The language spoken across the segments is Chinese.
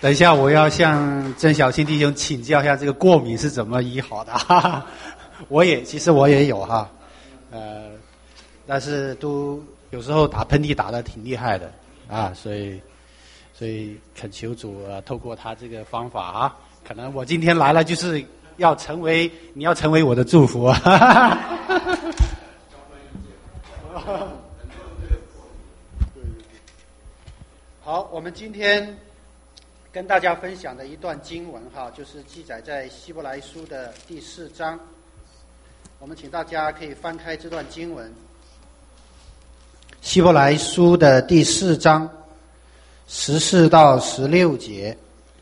等一下，我要向曾小新弟兄请教一下，这个过敏是怎么医好的？哈哈，其实我也有哈，但是都有时候打喷嚏打得挺厉害的啊，所以恳求主透过他这个方法啊，可能我今天来了就是你要成为我的祝福啊。好，我们今天跟大家分享的一段经文哈，就是记载在希伯来书的第4章。我们请大家可以翻开这段经文，希伯来书的第4章14到16节。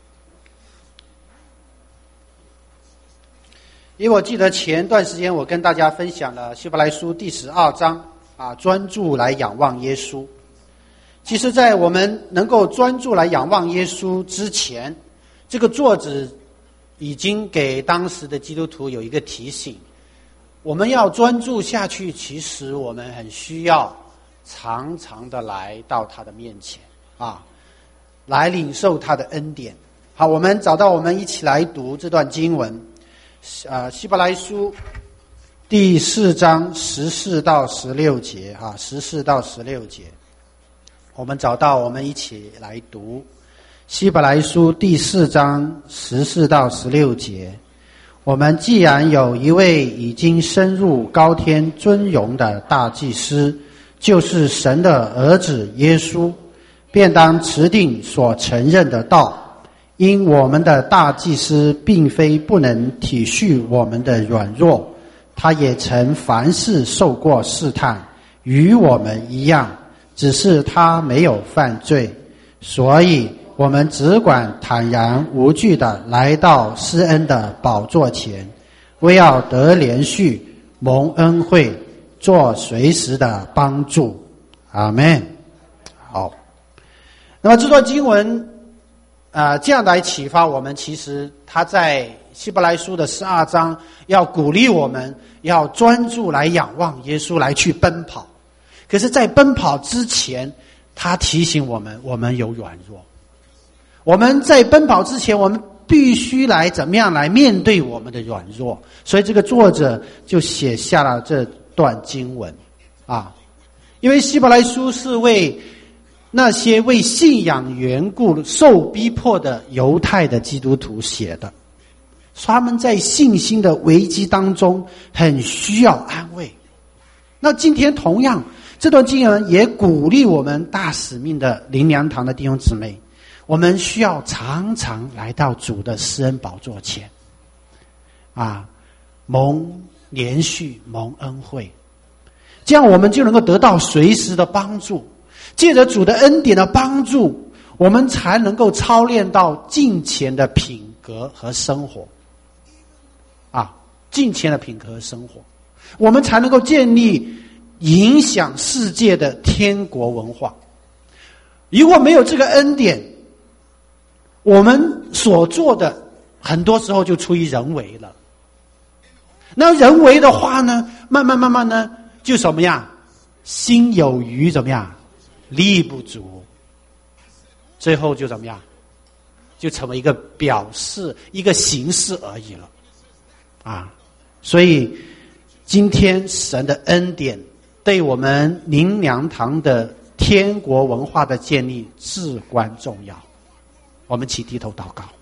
因为我记得前段时间我跟大家分享了希伯来书第12章啊，专注来仰望耶稣。其实在我们能够专注来仰望耶稣之前，这个作者已经给当时的基督徒有一个提醒，我们要专注下去，其实我们很需要常常的来到他的面前啊，来领受他的恩典。好，我们一起来读这段经文，希伯来书第4章14到16节啊，14到16节。我们一起来读希伯来书第4章14到16节。我们既然有一位已经升入高天尊荣的大祭司，就是神的儿子耶稣，便当持定所承认的道。因我们的大祭司并非不能体恤我们的软弱，他也曾凡事受过试探，与我们一样，只是他没有犯罪，所以我们只管坦然无惧地来到施恩的宝座前，为要得连续蒙恩惠，做随时的帮助。阿们。好，那么这段经文这样来启发我们，其实他在希伯来书的12章要鼓励我们要专注来仰望耶稣，来去奔跑。可是在奔跑之前，他提醒我们有软弱。我们在奔跑之前，我们必须来怎么样来面对我们的软弱。所以这个作者就写下了这段经文啊。因为希伯来书是为那些为信仰缘故受逼迫的犹太的基督徒写的，他们在信心的危机当中很需要安慰。那今天同样这段经文也鼓励我们大使命的灵粮堂的弟兄姊妹，我们需要常常来到主的施恩宝座前啊，蒙连续蒙恩惠，这样我们就能够得到随时的帮助。借着主的恩典的帮助，我们才能够操练到敬虔的品格和生活啊，敬虔的品格和生活，我们才能够建立影响世界的天国文化。如果没有这个恩典，我们所做的很多时候就出于人为了。那人为的话呢，慢慢呢，就什么样？心有余怎么样？力不足，最后就怎么样？就成为一个表示、一个形式而已了啊！所以今天神的恩典对我们灵粮堂的天国文化的建立至关重要。我们起低头祷告。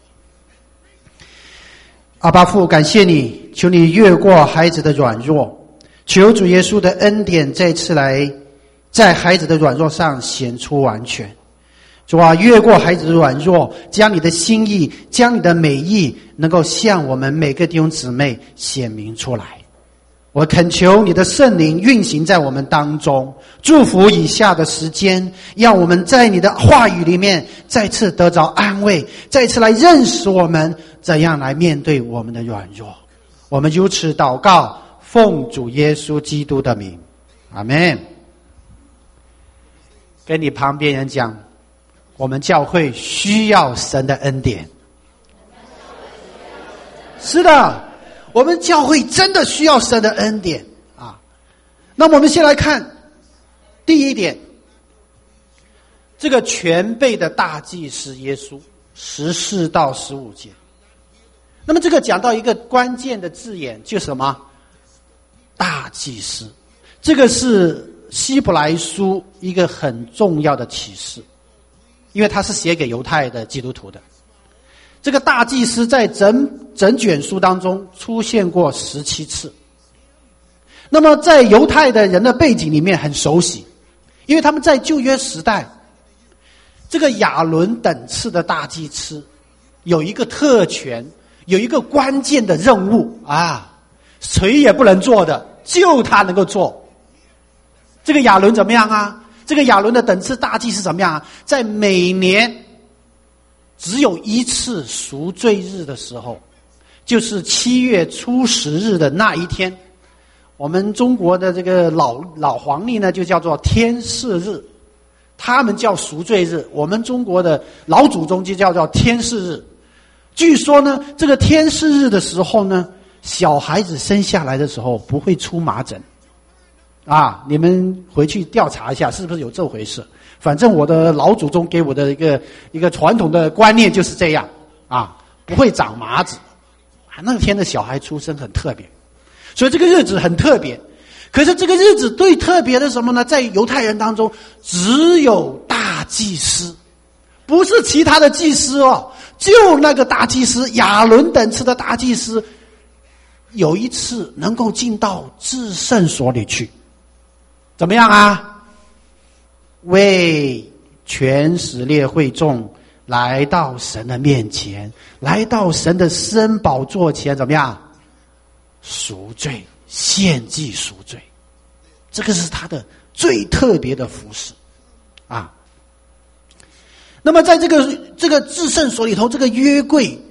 阿爸父，感谢你，求你越过孩子的软弱，求主耶稣的恩典再次来在孩子的软弱上显出完全。主啊，越过孩子的软弱，将你的心意，将你的美意能够向我们每个弟兄姊妹显明出来。我恳求你的圣灵运行在我们当中，祝福以下的时间，让我们在你的话语里面再次得着安慰，再次来认识我们怎样来面对我们的软弱。我们如此祷告，奉主耶稣基督的名，阿们。跟你旁边人讲，我们教会需要神的恩典。是的，我们教会真的需要神的恩典啊。那么我们先来看第一点，这个全备的大祭司耶稣， 14到15节。那么这个讲到一个关键的字眼，就是什么？大祭司。这个是希伯来书一个很重要的启示，因为它是写给犹太的基督徒的。这个大祭司在整卷书当中出现过17次。那么在犹太的人的背景里面很熟悉，因为他们在旧约时代，这个亚伦等次的大祭司有一个特权，有一个关键的任务啊，谁也不能做的，就他能够做。这个亚伦怎么样啊？这个亚伦的等次大祭司怎么样啊？在每年只有一次赎罪日的时候，就是7月初10日的那一天，我们中国的这个老黄历呢就叫做天释日，他们叫赎罪日，我们中国的老祖宗就叫做天释日。据说呢，这个天释日的时候呢，小孩子生下来的时候不会出麻疹啊，你们回去调查一下是不是有这回事。反正我的老祖宗给我的一个传统的观念就是这样啊，不会长麻子啊。那天的小孩出生很特别，所以这个日子很特别。可是这个日子最特别的什么呢？在犹太人当中只有大祭司，不是其他的祭司哦，就那个大祭司亚伦等次的大祭司有一次能够进到至圣所里去。怎么样啊？为全以色列会众来到神的面前，来到神的施恩宝座前，怎么样？赎罪，献祭赎罪。这个是他的最特别的服事啊。那么在这个至圣所里头，这个约柜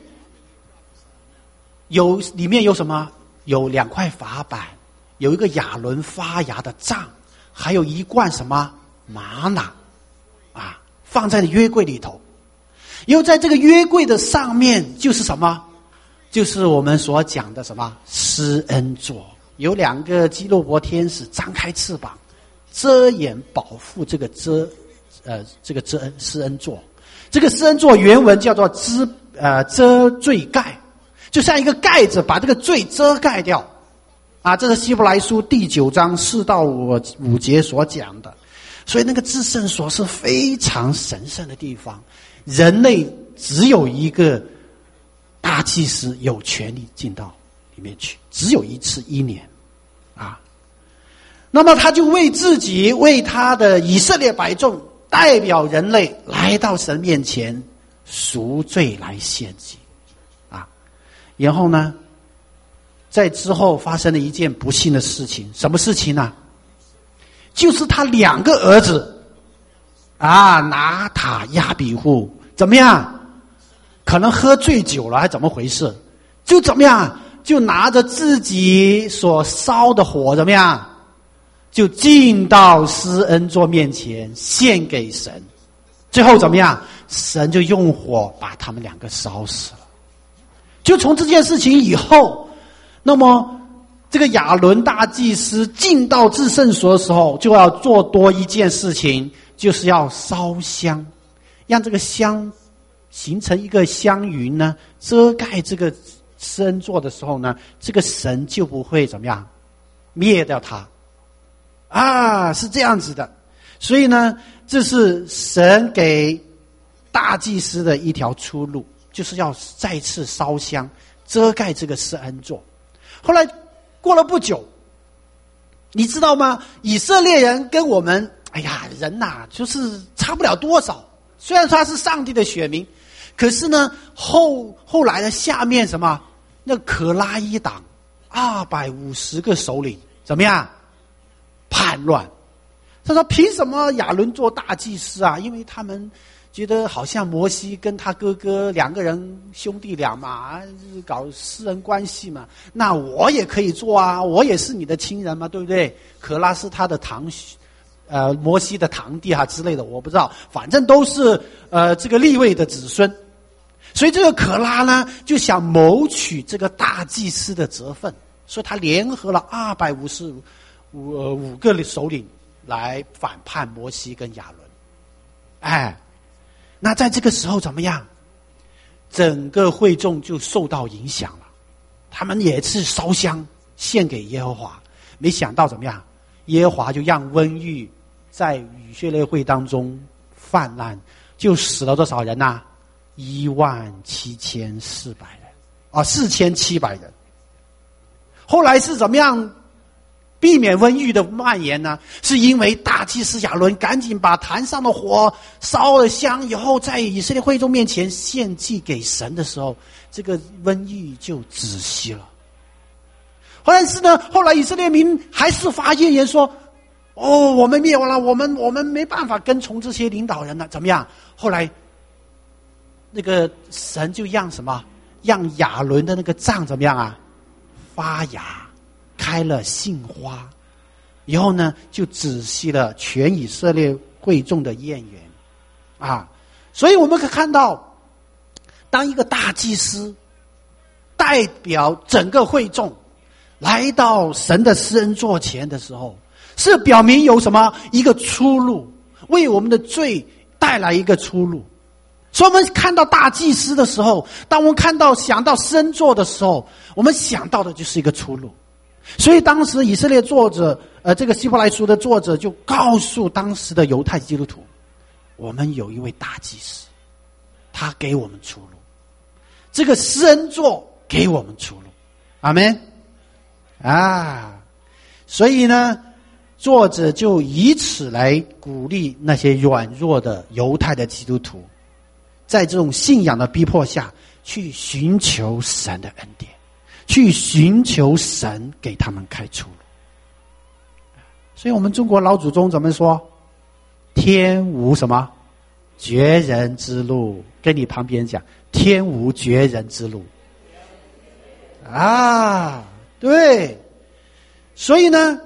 里面有什么？有2块法板，有一个亚伦发芽的杖，还有一罐什么玛瑙啊，放在约柜里头。又在这个约柜的上面就是什么？就是我们所讲的什么施恩座，有2个基路伯天使张开翅膀，遮掩保护这个施恩座。这个施恩座原文叫做遮罪盖，就像一个盖子把这个罪遮盖掉啊。这是希伯来书第9章4到5节所讲的。所以那个至圣所是非常神圣的地方，人类只有一个大祭司有权利进到里面去，只有一次1年啊。那么他就为自己，为他的以色列百众，代表人类来到神面前赎罪来献祭啊。然后呢，在之后发生了一件不幸的事情。什么事情呢？就是他2个儿子啊，拿塔亚比户怎么样？可能喝醉酒了还怎么回事，就怎么样，就拿着自己所烧的火怎么样，就进到施恩座面前献给神。最后怎么样？神就用火把他们2个烧死了。就从这件事情以后，那么这个亚伦大祭司进到至圣所的时候，就要做多一件事情，就是要烧香，让这个香形成一个香云呢，遮盖这个施恩座的时候呢，这个神就不会怎么样灭掉它啊，是这样子的。所以呢，这是神给大祭司的一条出路，就是要再次烧香遮盖这个施恩座。后来过了不久，你知道吗？以色列人跟我们人就是差不了多少，虽然他是上帝的选民，可是呢后来的下面什么，那可拉伊党250个首领怎么样叛乱。他说凭什么亚伦做大祭司啊？因为他们觉得好像摩西跟他哥哥2个人兄弟俩嘛，搞私人关系嘛，那我也可以做啊，我也是你的亲人嘛，对不对？可拉是他的摩西的堂弟之类的，我不知道，反正都是这个利未的子孙。所以这个可拉呢就想谋取这个大祭司的责分，所以他联合了255个首领来反叛摩西跟亚伦。那在这个时候怎么样？ 整个会众就受到影响了。他们也是烧香献给耶和华，没想到怎么样？耶和华就让瘟疫在以色列会当中泛滥，就死了多少人呐？17400人啊，4700人。后来是怎么样避免瘟疫的蔓延呢？是因为大祭司亚伦赶紧把坛上的火烧了香以后，在以色列会众面前献祭给神的时候，这个瘟疫就止息了。但是呢，后来以色列民还是发怨言说：“哦，我们灭亡了，我们没办法跟从这些领导人了，怎么样？”后来那个神就让什么？让亚伦的那个杖怎么样啊？发芽，开了杏花，以后呢，就止息了全以色列会众的怨言啊。所以我们可以看到，当一个大祭司代表整个会众来到神的施恩座前的时候，是表明有什么一个出路，为我们的罪带来一个出路。所以我们看到大祭司的时候，当我们想到施恩座的时候，我们想到的就是一个出路。所以当时以色列作者这个希伯来书的作者就告诉当时的犹太基督徒，我们有一位大祭司，他给我们出路，这个施恩座给我们出路。阿们啊！所以呢，作者就以此来鼓励那些软弱的犹太的基督徒，在这种信仰的逼迫下去寻求神的恩典，去寻求神给他们开出路。所以我们中国老祖宗怎么说？天无什么绝人之路，跟你旁边讲，天无绝人之路啊，对。所以呢，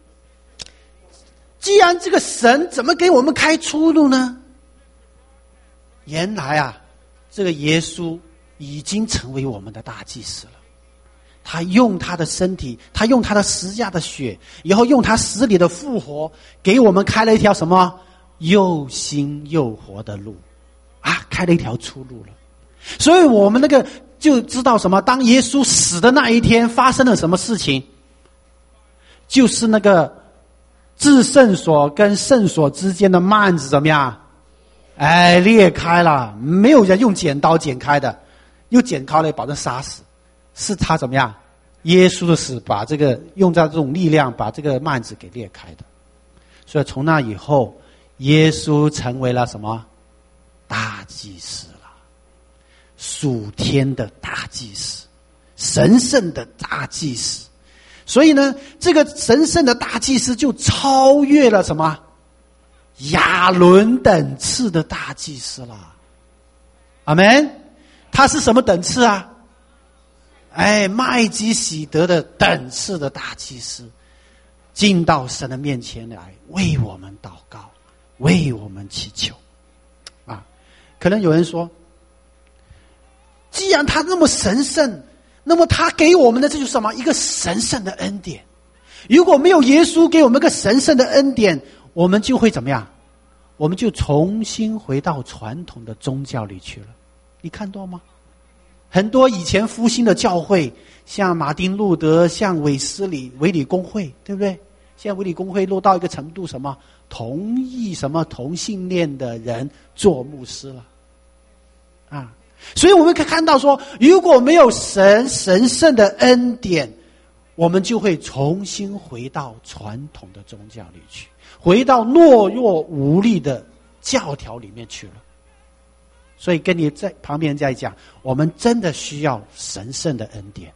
既然这个神怎么给我们开出路呢？原来啊，这个耶稣已经成为我们的大祭司了。他用他的身体，他用他的十字架的血，以后用他死里的复活，给我们开了一条什么又新又活的路啊，开了一条出路了。所以我们那个就知道什么，当耶稣死的那一天发生了什么事情，就是那个至圣所跟圣所之间的幔子怎么样？裂开了，没有人用剪刀剪开的，用剪开了保证杀死，是他怎么样？耶稣的死把这个用在这种力量把这个幔子给裂开的。所以从那以后，耶稣成为了什么？大祭司了，属天的大祭司，神圣的大祭司。所以呢，这个神圣的大祭司就超越了什么？亚伦等次的大祭司了。阿们。他是什么等次啊？麦基洗德的等次的大祭司，进到神的面前来，为我们祷告，为我们祈求啊。可能有人说，既然他那么神圣，那么他给我们的这就是什么？一个神圣的恩典。如果没有耶稣给我们一个神圣的恩典，我们就会怎么样？我们就重新回到传统的宗教里去了。你看到吗？很多以前复兴的教会，像马丁路德，像韦理公会，对不对？现在韦理公会落到一个程度，什么同意什么同性恋的人做牧师了啊！所以我们可以看到说，如果没有神圣的恩典，我们就会重新回到传统的宗教里去，回到懦弱无力的教条里面去了。所以跟你在旁边在讲，我们真的需要神圣的恩典。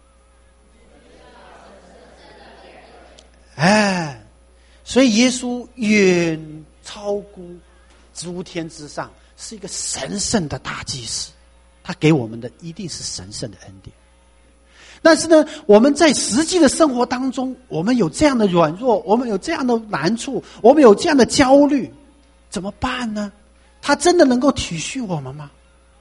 所以耶稣远超乎诸天之上，是一个神圣的大祭司，他给我们的一定是神圣的恩典。但是呢，我们在实际的生活当中，我们有这样的软弱，我们有这样的难处，我们有这样的焦虑，怎么办呢？他真的能够体恤我们吗？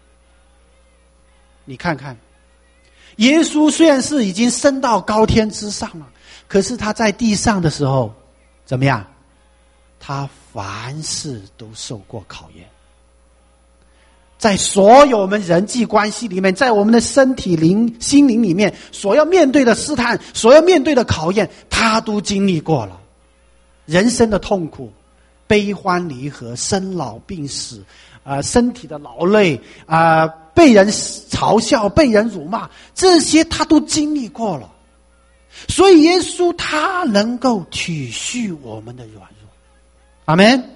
你看看，耶稣虽然是已经升到高天之上了，可是他在地上的时候怎么样？他凡事都受过考验。 在所有我们人际关系里面，在我们的身体心灵里面，所要面对的试探，所要面对的考验，他都经历过了。人生的痛苦、悲欢离合、生老病死，身体的劳累，被人嘲笑、被人辱骂，这些他都经历过了。所以耶稣他能够体恤我们的软弱，阿们。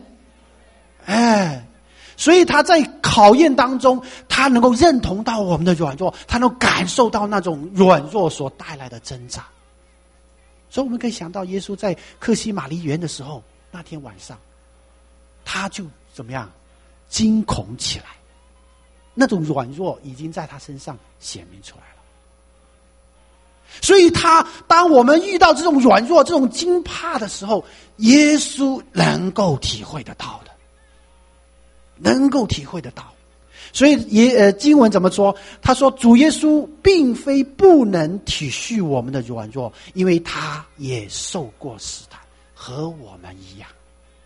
所以他在考验当中，他能够认同到我们的软弱，他能感受到那种软弱所带来的挣扎。所以我们可以想到耶稣在客西马尼园的时候，那天晚上他就怎么样惊恐起来，那种软弱已经在他身上显明出来了。所以当我们遇到这种软弱、这种惊怕的时候，耶稣能够体会得到的，能够体会得到。所以经文怎么说？他说主耶稣并非不能体恤我们的软弱，因为他也受过试探，和我们一样。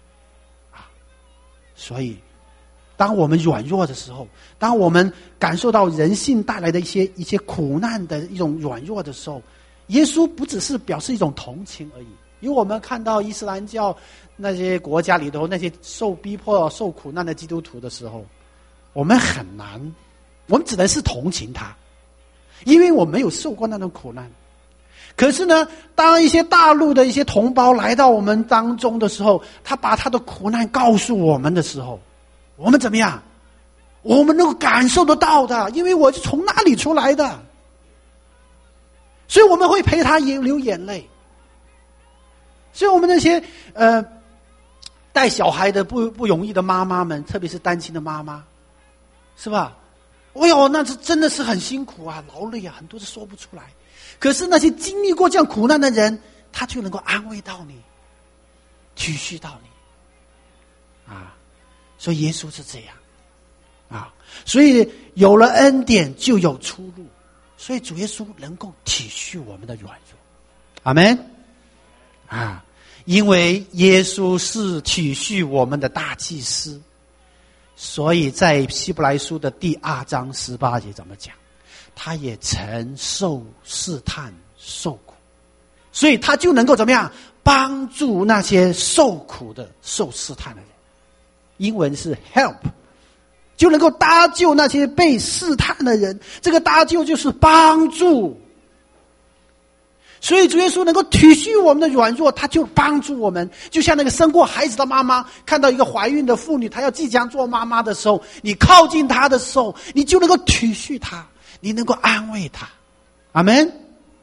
所以当我们软弱的时候，当我们感受到人性带来的一些苦难的一种软弱的时候，耶稣不只是表示一种同情而已。因为我们看到伊斯兰教那些国家里头那些受逼迫、受苦难的基督徒的时候，我们只能是同情他，因为我没有受过那种苦难。可是呢，当一些大陆的一些同胞来到我们当中的时候，他把他的苦难告诉我们的时候，我们怎么样？我们能够感受得到的，因为我是从那里出来的，所以我们会陪他流眼泪。所以我们那些带小孩的不容易的妈妈们，特别是单亲的妈妈，是吧？那是真的是很辛苦啊，劳累啊，很多都说不出来。可是那些经历过这样苦难的人，他就能够安慰到你，体恤到你所以耶稣是这样所以有了恩典就有出路，所以主耶稣能够体恤我们的软弱，阿们。因为耶稣是体恤我们的大祭司，所以在希伯来书的第2章18节怎么讲？他也曾受试探受苦，所以他就能够怎么样帮助那些受苦的受试探的人。英文是 help， 就能够搭救那些被试探的人。这个搭救就是帮助。所以主耶稣能够体恤我们的软弱，他就帮助我们。就像那个生过孩子的妈妈，看到一个怀孕的妇女，她要即将做妈妈的时候，你靠近她的时候，你就能够体恤她，你能够安慰她。阿们。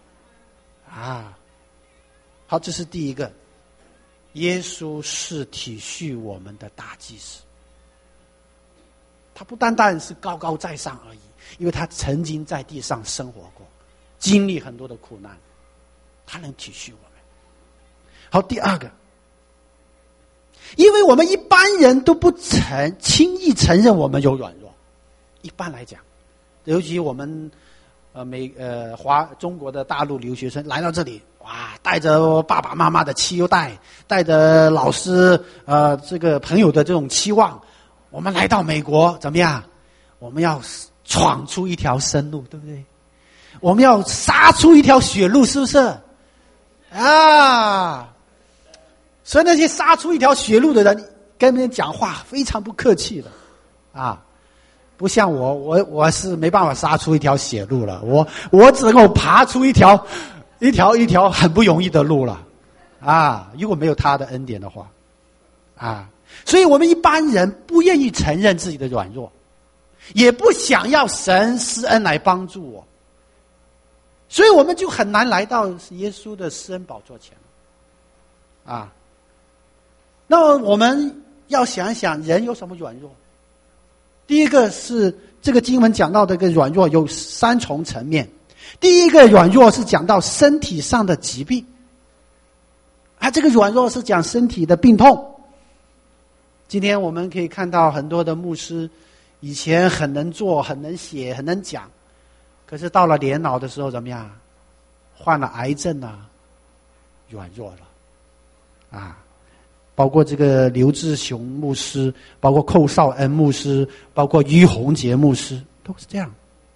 好，这是第一个，耶稣是体恤我们的大祭司。他不单单是高高在上而已，因为他曾经在地上生活过，经历很多的苦难，他能体恤我们。好，第二个，因为我们一般人都不轻易承认我们有软弱。一般来讲，尤其我们中国的大陆留学生来到这里，带着爸爸妈妈的期待，带着老师这个朋友的这种期望，我们来到美国怎么样？我们要闯出一条生路，对不对？我们要杀出一条血路，是不是？所以那些杀出一条血路的人跟别人讲话非常不客气的不像我是没办法杀出一条血路了，我只能够爬出一条很不容易的路了如果没有他的恩典的话所以我们一般人不愿意承认自己的软弱，也不想要神施恩来帮助我，所以我们就很难来到耶稣的施恩宝座前那我们要想想人有什么软弱。第一个是这个经文讲到的一个软弱有3重层面。第一个软弱是讲到身体上的疾病这个软弱是讲身体的病痛。今天我们可以看到很多的牧师以前很能做、很能写、很能讲，可是到了年老的时候怎么样？患了癌症软弱了包括这个刘志雄牧师，包括寇绍恩牧师，包括于洪杰牧师，都是这样，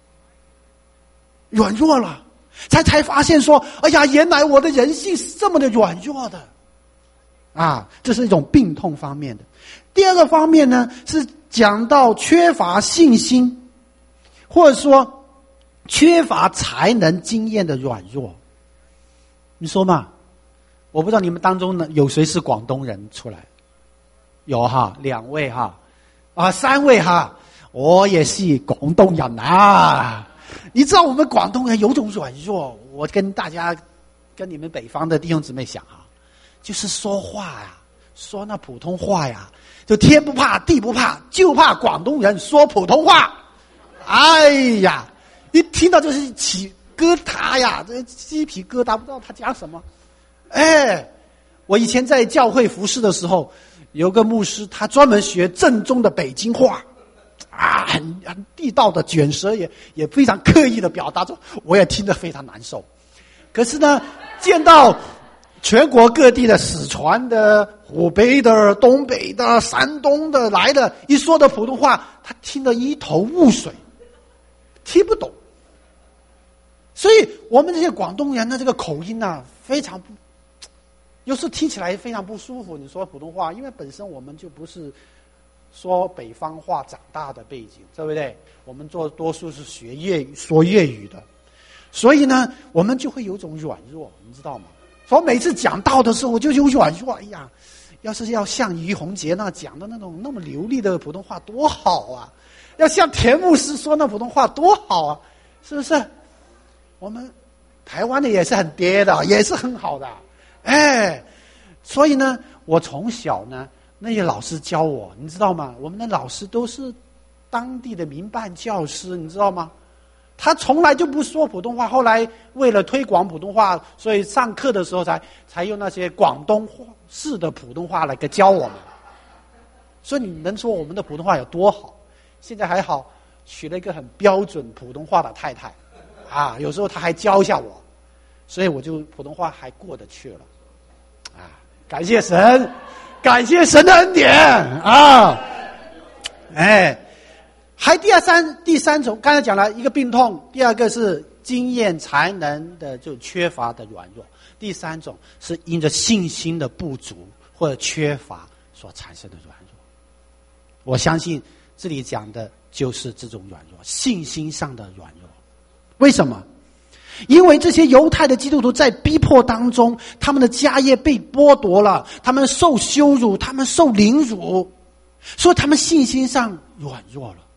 软弱了，才发现说，哎呀，原来我的人性是这么的软弱的，啊，这是一种病痛方面的。第二个方面呢，是讲到缺乏信心，或者说缺乏才能经验的软弱。你说嘛？我不知道你们当中呢有谁是广东人出来？有哈，2位哈，啊，3位哈，我也是广东人啊。你知道我们广东人有种软弱，我跟大家，跟你们北方的弟兄姊妹讲哈，就是说话呀，说那普通话呀，就天不怕地不怕，就怕广东人说普通话。哎呀，一听到就是起疙瘩呀，这鸡皮疙瘩，不知道他讲什么。哎，我以前在教会服侍的时候，有个牧师，他专门学正宗的北京话，啊，很地道的卷舌，也非常刻意的表达着，我也听得非常难受。可是呢，见到全国各地的四川的、湖北的、东北的、山东的来的，一说的普通话，他听得一头雾水，听不懂。所以我们这些广东人的这个口音啊，非常不，有时听起来非常不舒服。你说普通话，因为本身我们就不是说北方话长大的背景，对不对？我们多数是学粤语、说粤语的，所以呢，我们就会有种软弱，你知道吗？所以每次讲道的时候，我就有软弱。哎呀，要是要像于洪杰那讲的那种那么流利的普通话多好啊！要像田牧师说那普通话多好啊！是不是？我们台湾的也是很嗲的，也是很好的。哎，所以呢，我从小呢，那些老师教我，你知道吗？我们的老师都是当地的民办教师，你知道吗？他从来就不说普通话，后来为了推广普通话，所以上课的时候才用那些广东式的普通话来教我们。所以你能说我们的普通话有多好？现在还好，娶了一个很标准普通话的太太，啊，有时候他还教一下我，所以我就普通话还过得去了。啊，感谢神，感谢神的恩典啊！哎，还第三种，刚才讲了一个病痛，第二个是经验才能的就缺乏的软弱，第三种是因着信心的不足或者缺乏所产生的软弱。我相信这里讲的就是这种软弱，信心上的软弱。为什么？因为这些犹太的基督徒在逼迫当中，他们的家业被剥夺了，他们受羞辱，他们受凌辱，所以他们信心上软弱了。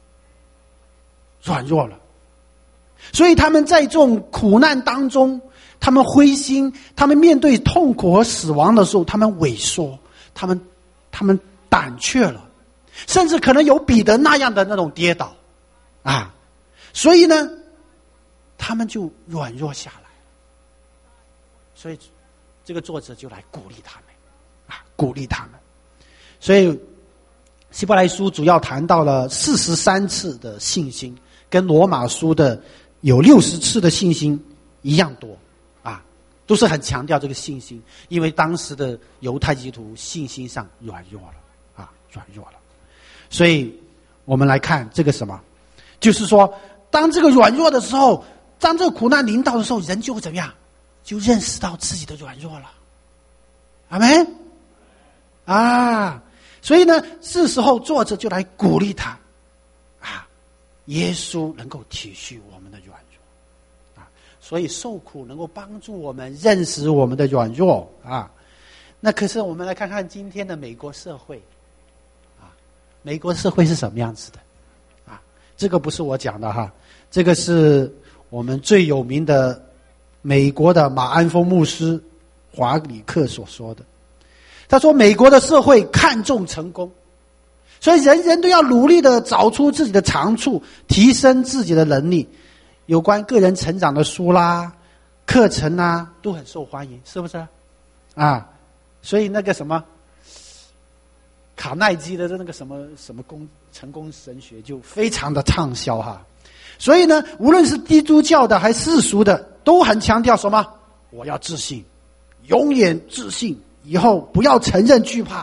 所以他们在这种苦难当中，他们灰心，他们面对痛苦和死亡的时候，他们萎缩，他们胆怯了，甚至可能有彼得那样的那种跌倒啊！所以呢，他们就软弱下来。所以这个作者就来鼓励他们啊，鼓励他们。所以希伯来书主要谈到了43次的信心，跟罗马书的有60次的信心一样多啊，都是很强调这个信心，因为当时的犹太基督徒信心上软弱了。所以我们来看这个什么，就是说当这个软弱的时候，当这个苦难临到的时候，人就会怎么样？就认识到自己的软弱了。阿们啊！所以呢，这时候作者就来鼓励他啊，耶稣能够体恤我们的软弱啊，所以受苦能够帮助我们认识我们的软弱啊。那可是我们来看看今天的美国社会啊，美国社会是什么样子的啊？这个不是我讲的哈，这个是我们最有名的美国的马鞍峰牧师华里克所说的。他说美国的社会看重成功，所以人人都要努力的找出自己的长处，提升自己的能力。有关个人成长的书啦、课程啊都很受欢迎，是不是啊？所以那个什么卡耐基的那个什么成功神学就非常的畅销哈。所以呢，无论是基督教的还是世俗的，都很强调什么？我要自信，永远自信，以后不要承认惧怕，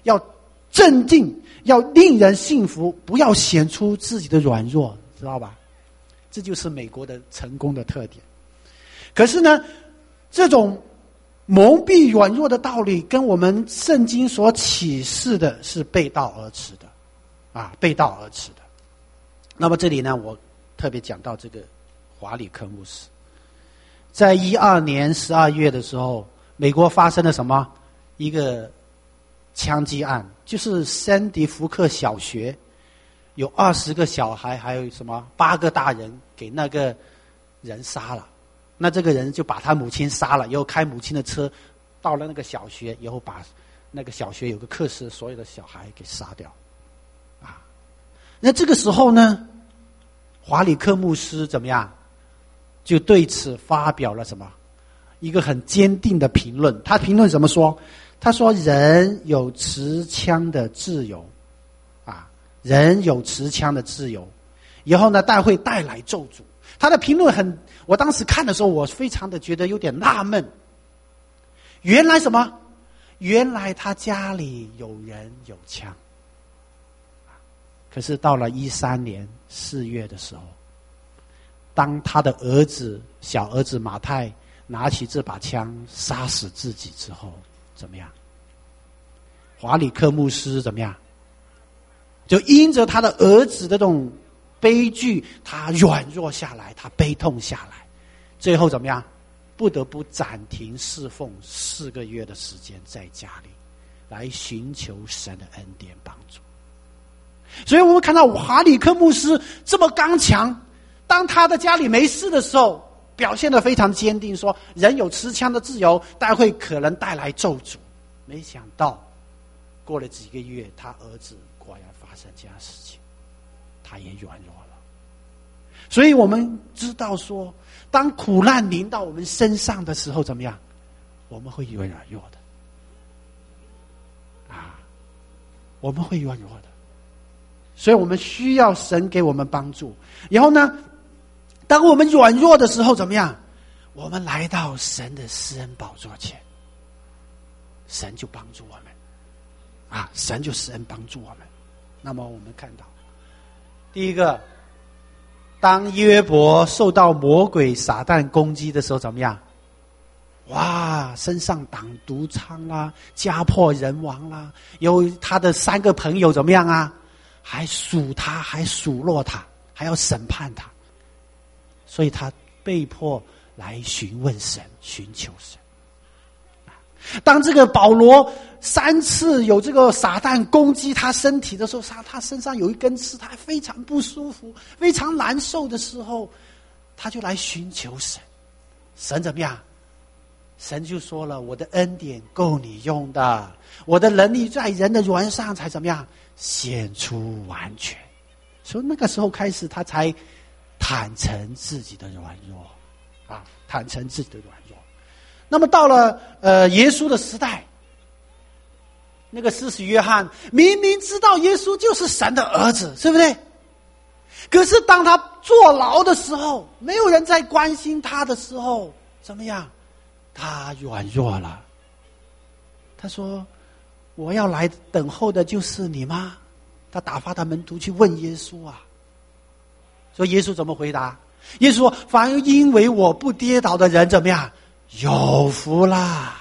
要镇定，要令人信服，不要显出自己的软弱，知道吧？这就是美国的成功的特点。可是呢，这种蒙蔽软弱的道理跟我们圣经所启示的是背道而驰的，背道而驰的。那么这里呢，我特别讲到这个华里克牧师，在2012年12月的时候，美国发生了什么？一个枪击案，就是山迪福克小学有20个小孩，还有8个大人给那个人杀了。那这个人就把他母亲杀了，以后开母亲的车到了那个小学，以后把那个小学有个课室所有的小孩给杀掉。那这个时候呢，华里克牧师怎么样？就对此发表了一个很坚定的评论。他评论怎么说？他说人有持枪的自由，人有持枪的自由，以后呢，但会带来咒诅。他的评论我当时看的时候，我非常的觉得有点纳闷。原来原来他家里有人有枪。可是到了2013年4月的时候，当他的小儿子马太拿起这把枪杀死自己之后，怎么样？华里克牧师怎么样？就因着他的儿子的这种悲剧，他软弱下来，他悲痛下来，最后怎么样？不得不暂停侍奉4个月的时间，在家里来寻求神的恩典帮助。所以我们看到华里克牧师这么刚强，当他的家里没事的时候，表现得非常坚定，说人有持枪的自由，但会可能带来咒诅。没想到过了几个月，他儿子果然发生这样的事情，他也软弱了。所以我们知道说，当苦难临到我们身上的时候，怎么样？我们会软弱的，我们会软弱的。所以我们需要神给我们帮助。然后呢，当我们软弱的时候怎么样？我们来到神的施恩宝座前，神就帮助我们，神就施恩帮助我们。那么我们看到，第一个，当约伯受到魔鬼撒旦攻击的时候怎么样？身上长毒疮啦，家破人亡啦，有他的3个朋友怎么样啊？还数他，还数落他，还要审判他，所以他被迫来询问神，寻求神。当这个保罗3次有这个撒旦攻击他身体的时候，他身上有一根刺，他非常不舒服，非常难受的时候，他就来寻求神。神怎么样？神就说了，我的恩典够你用的，我的能力在人的软上才怎么样显出完全。所以那个时候开始，他才坦诚自己的软弱，坦诚自己的软弱。那么到了耶稣的时代，那个施洗约翰明明知道耶稣就是神的儿子，对不对？可是当他坐牢的时候，没有人在关心他的时候，怎么样？他软弱了。他说，我要来等候的就是你吗？他打发他门徒去问耶稣啊。所以耶稣怎么回答？耶稣说，凡因为我不跌倒的人怎么样？有福啦。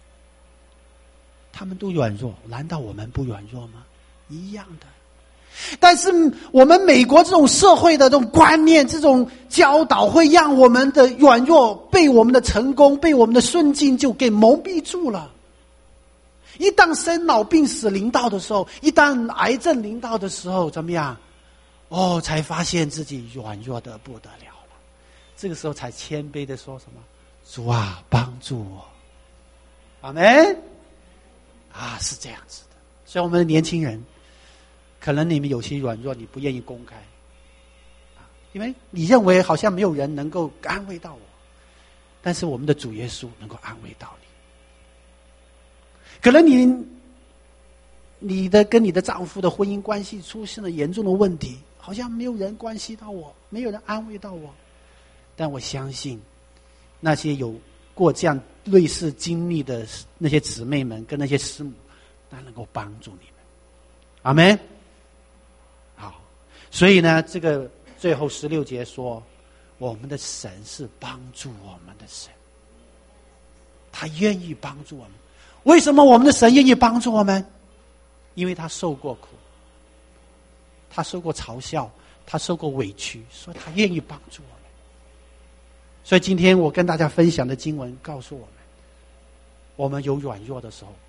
他们都软弱，难道我们不软弱吗？一样的。但是我们美国这种社会的这种观念，这种教导，会让我们的软弱被我们的成功，被我们的顺境就给蒙蔽住了。一旦生老病死临到的时候，一旦癌症临到的时候，怎么样？才发现自己软弱得不得了了。这个时候才谦卑的说什么？主啊，帮助我。阿们。是这样子的。所以我们的年轻人，可能你们有些软弱，你不愿意公开，因为你认为好像没有人能够安慰到我，但是我们的主耶稣能够安慰到你。可能你的跟你的丈夫的婚姻关系出现了严重的问题，好像没有人关系到我，没有人安慰到我，但我相信那些有过这样类似经历的那些姊妹们跟那些师母， 他能够帮助你们。阿们。好，所以呢，这个最后16节说，我们的神是帮助我们的神，他愿意帮助我们。为什么我们的神愿意帮助我们？因为他受过苦，他受过嘲笑，他受过委屈，所以他愿意帮助我们。所以今天我跟大家分享的经文告诉我们，我们有软弱的时候，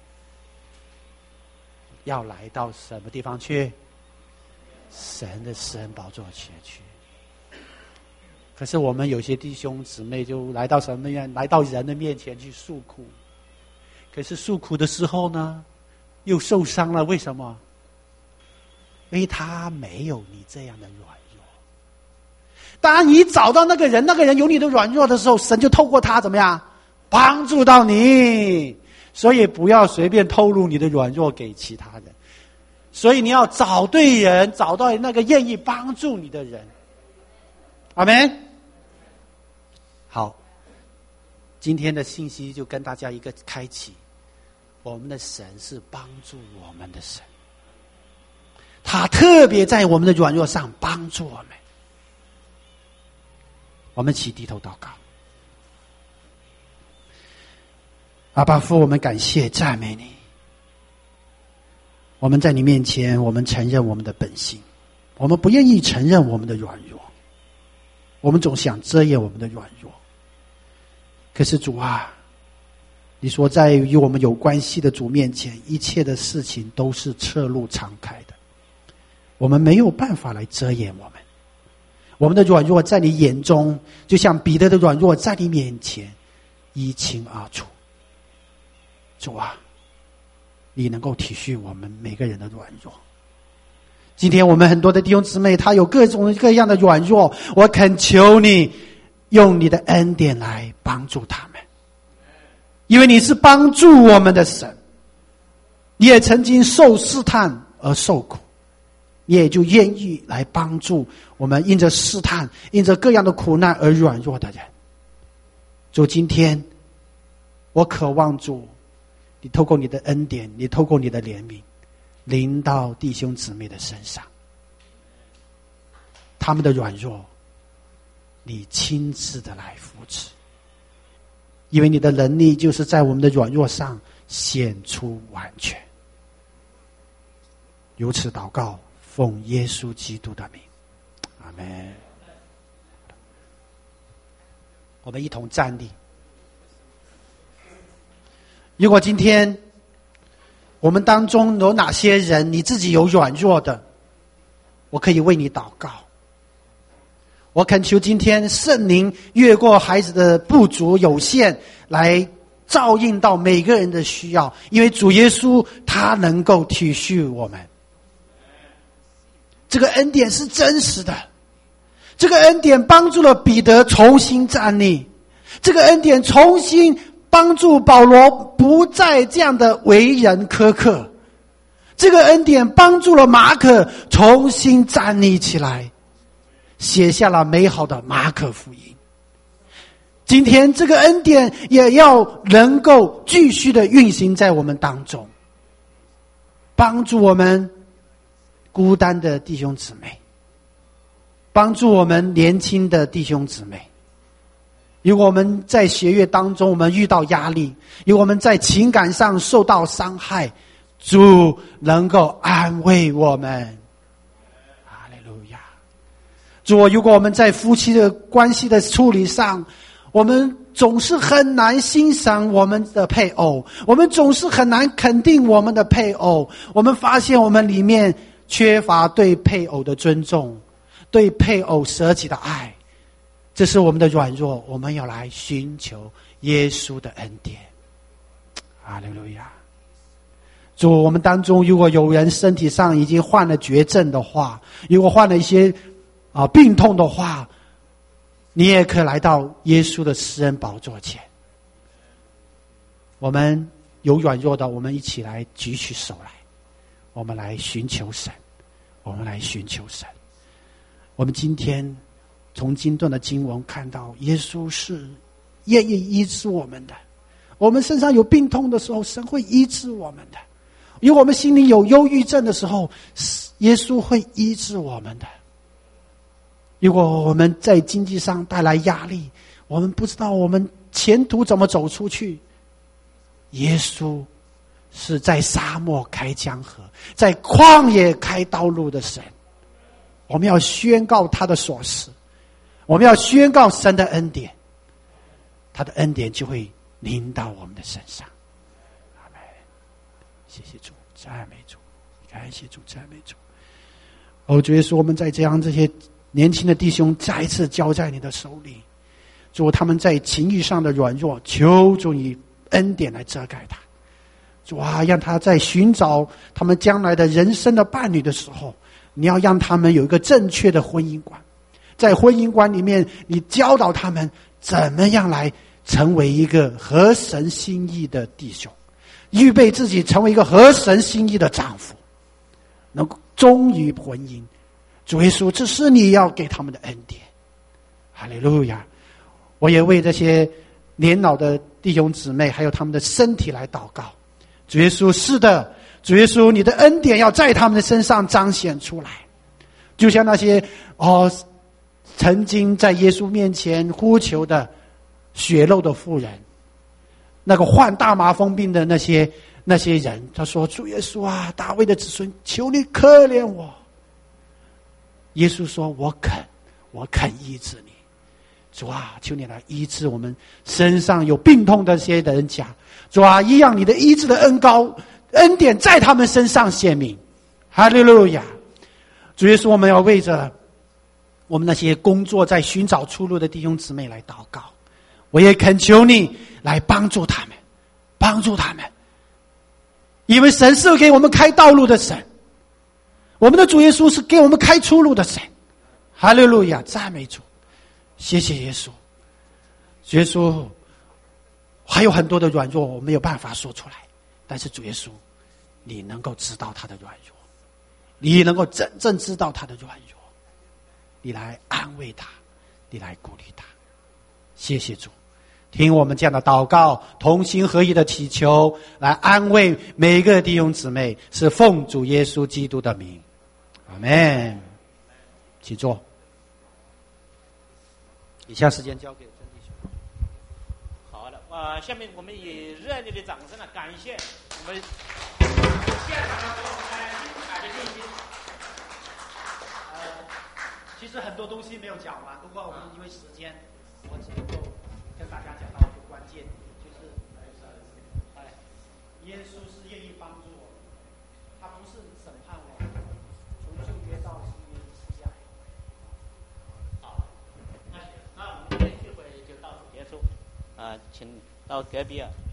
要来到什么地方去？神的施恩宝座前去。可是我们有些弟兄姊妹就来到什么样？来到人的面前去诉苦。可是诉苦的时候呢，又受伤了。为什么？因为他没有你这样的软弱。当你找到那个人，那个人有你的软弱的时候，神就透过他怎么样帮助到你。所以不要随便透露你的软弱给其他人。所以你要找对人，找到那个愿意帮助你的人。阿们。好，今天的信息就跟大家一个开启。我们的神是帮助我们的神，他特别在我们的软弱上帮助我们。我们起低头祷告。阿爸父，我们感谢赞美你。我们在你面前，我们承认我们的本性，我们不愿意承认我们的软弱，我们总想遮掩我们的软弱。可是主啊，你说在与我们有关系的主面前，一切的事情都是侧路敞开的，我们没有办法来遮掩我们。我们的软弱在你眼中，就像彼得的软弱在你面前一清二楚。主啊，你能够体恤我们每个人的软弱。今天我们很多的弟兄姊妹，他有各种各样的软弱，我恳求你用你的恩典来帮助他们，因为你是帮助我们的神，你也曾经受试探而受苦，你也就愿意来帮助我们因着试探，因着各样的苦难而软弱的人。主，今天我渴望主你透过你的恩典，你透过你的怜悯临到弟兄姊妹的身上，他们的软弱你亲自的来扶持，因为你的能力就是在我们的软弱上显出完全。如此祷告，奉耶稣基督的名，阿们。我们一同站立。如果今天我们当中有哪些人你自己有软弱的，我可以为你祷告。我恳求今天圣灵越过孩子的不足有限，来照应到每个人的需要，因为主耶稣他能够体恤我们。这个恩典是真实的，这个恩典帮助了彼得重新站立，这个恩典重新帮助保罗不再这样的为人苛刻，这个恩典帮助了马可重新站立起来，写下了美好的马可福音。今天这个恩典也要能够继续的运行在我们当中，帮助我们孤单的弟兄姊妹，帮助我们年轻的弟兄姊妹。如果我们在学业当中我们遇到压力，如果我们在情感上受到伤害，主能够安慰我们。哈利路亚。主，如果我们在夫妻的关系的处理上，我们总是很难欣赏我们的配偶，我们总是很难肯定我们的配偶，我们发现我们里面缺乏对配偶的尊重，对配偶舍己的爱，这是我们的软弱，我们要来寻求耶稣的恩典。哈利路亚。主，我们当中如果有人身体上已经患了绝症的话，如果患了一些病痛的话，你也可以来到耶稣的施恩宝座前。我们有软弱的，我们一起来举起手来，我们来寻求神，我们来寻求神。我们今天从经段的经文看到，耶稣是愿意医治我们的。我们身上有病痛的时候，神会医治我们的。 如果我们心里有忧郁症的时候，耶稣会医治我们的。如果我们在经济上带来压力，我们不知道我们前途怎么走出去，耶稣是在沙漠开江河，在旷野开道路的神。我们要宣告他的所事，我们要宣告神的恩典，他的恩典就会临到我们的身上。阿们。谢谢主，赞美主，感谢主，赞美主。主耶稣，我们在这些年轻的弟兄再一次交在你的手里，主，他们在情欲上的软弱，求主以恩典来遮盖他。主啊，让他在寻找他们将来的人生的伴侣的时候，你要让他们有一个正确的婚姻观，在婚姻观里面，你教导他们怎么样来成为一个合神心意的弟兄，预备自己成为一个合神心意的丈夫，能够忠于婚姻。主耶稣，这是你要给他们的恩典。哈利路亚！我也为这些年老的弟兄姊妹还有他们的身体来祷告。主耶稣，是的，主耶稣，你的恩典要在他们的身上彰显出来，就像那些曾经在耶稣面前呼求的血肉的妇人，那个患大麻风病的那些人，他说：主耶稣啊，大卫的子孙，求你可怜我。耶稣说：我肯医治你。主啊，求你来医治我们身上有病痛的这些人家。主啊，一样你的医治的恩典在他们身上显明。哈利路亚！主耶稣，我们要为着我们那些工作在寻找出路的弟兄姊妹来祷告。我也恳求你来帮助他们，因为神是给我们开道路的神，我们的主耶稣是给我们开出路的神。哈利路亚！赞美主，谢谢耶稣。耶稣，还有很多的软弱我没有办法说出来，但是主耶稣，你能够知道他的软弱，你能够真正知道他的软弱，你来安慰他，你来鼓励他。谢谢主，听我们这样的祷告，同心合意的祈求，来安慰每一个弟兄姊妹，是奉主耶稣基督的名。阿们。请坐。以下时间交给曾弟兄。 好的，下面我们以热烈的掌声感谢我们现场的朋友们精彩的信息。 其实很多东西没有讲完，不过我们因为时间，我只能够跟大家讲到一个关键，就是耶稣是愿意帮助我们，他不是审判我们，从旧约到新约是这样。 好，那我们今天聚会就到此结束。请到隔壁